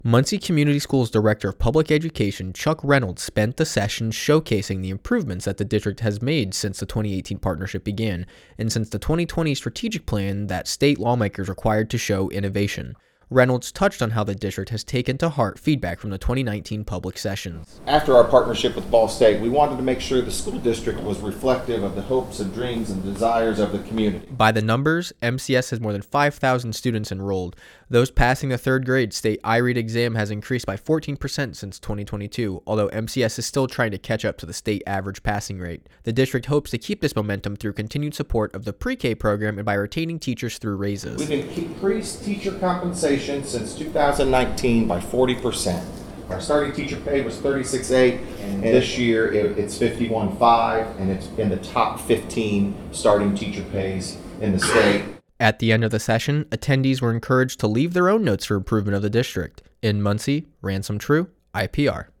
Muncie Community Schools Director of Public Education Chuck Reynolds spent the session showcasing the improvements that the district has made since the 2018 partnership began, and since the 2020 strategic plan that state lawmakers required to show innovation. Reynolds touched on how the district has taken to heart feedback from the 2019 public sessions. After our partnership with Ball State, we wanted to make sure the school district was reflective of the hopes and dreams and desires of the community. By the numbers, MCS has more than 5,000 students enrolled. Those passing the third grade state iRead exam has increased by 14% since 2022, although MCS is still trying to catch up to the state average passing rate. The district hopes to keep this momentum through continued support of the pre-K program and by retaining teachers through raises. We've increased teacher compensation since 2019 by 40%. Our starting teacher pay was $36,800, and this year it's $51,500, and it's in the top 15 starting teacher pays in the state. At the end of the session, attendees were encouraged to leave their own notes for improvement of the district. In Muncie, Ransom True, IPR.